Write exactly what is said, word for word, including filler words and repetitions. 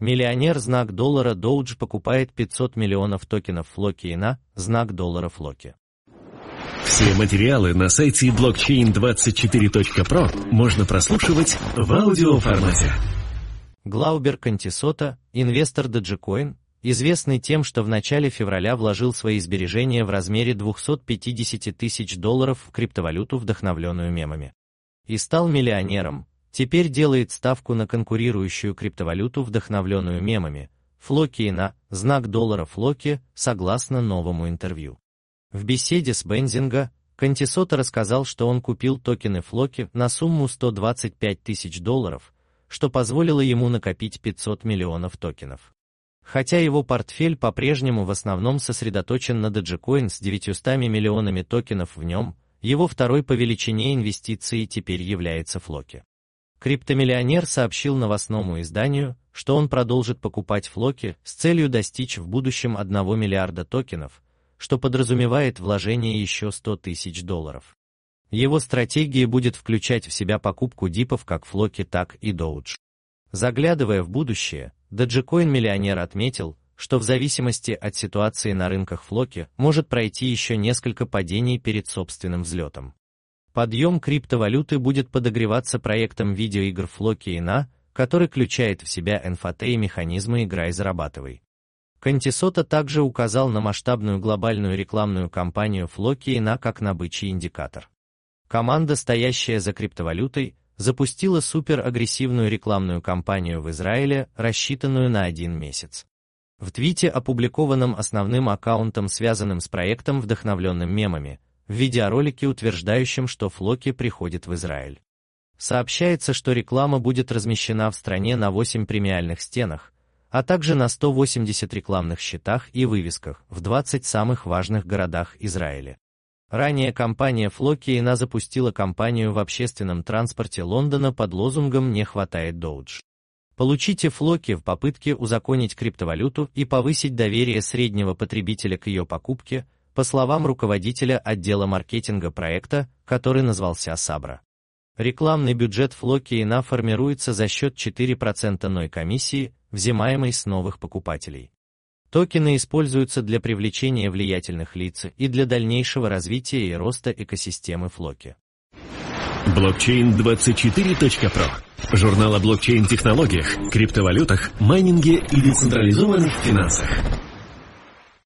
Миллионер знак доллара Doge покупает пятьсот миллионов токенов Floki и на знак доллара Floki. Все материалы на сайте блокчейн двадцать четыре точка про можно прослушивать в аудиоформате. Глаубер Кантисота, инвестор Dogecoin, известный тем, что в начале февраля вложил свои сбережения в размере двухсот пятидесяти тысяч долларов в криптовалюту, вдохновленную мемами, и стал миллионером, теперь делает ставку на конкурирующую криптовалюту, вдохновленную мемами, Floki и на знак доллара Floki, согласно новому интервью. В беседе с Бензинга, Кантисота рассказал, что он купил токены Floki на сумму сто двадцать пять тысяч долларов, что позволило ему накопить пятьсот миллионов токенов. Хотя его портфель по-прежнему в основном сосредоточен на Dogecoin с девятьюстами миллионами токенов в нем, его второй по величине инвестиции теперь является Floki. Криптомиллионер сообщил новостному изданию, что он продолжит покупать Floki с целью достичь в будущем одного миллиарда токенов, что подразумевает вложение еще ста тысяч долларов. Его стратегия будет включать в себя покупку дипов как Floki, так и Doge. Заглядывая в будущее, Dogecoin-миллионер отметил, что в зависимости от ситуации на рынках Floki может пройти еще несколько падений перед собственным взлетом. Подъем криптовалюты будет подогреваться проектом видеоигр Floki и на, который включает в себя эн эф ти и механизмы «играй, зарабатывай». Кантисота также указал на масштабную глобальную рекламную кампанию Floki и на как на бычий индикатор. Команда, стоящая за криптовалютой, запустила суперагрессивную рекламную кампанию в Израиле, рассчитанную на один месяц. В твите, опубликованном основным аккаунтом, связанным с проектом, вдохновленным мемами, в видеоролике, утверждающем, что Floki приходит в Израиль. Сообщается, что реклама будет размещена в стране на восьми премиальных стенах, а также на ста восьмидесяти рекламных щитах и вывесках в двадцати самых важных городах Израиля. Ранее компания Floki и на запустила кампанию в общественном транспорте Лондона под лозунгом «Не хватает Doge». Получите Floki в попытке узаконить криптовалюту и повысить доверие среднего потребителя к ее покупке, по словам руководителя отдела маркетинга проекта, который назвался Сабра. Рекламный бюджет Floki и на формируется за счет четырёх процентов ной комиссии, взимаемой с новых покупателей. Токены используются для привлечения влиятельных лиц и для дальнейшего развития и роста экосистемы Floki. блокчейн двадцать четыре точка про. Журнал о блокчейн-технологиях, криптовалютах, майнинге и децентрализованных финансах.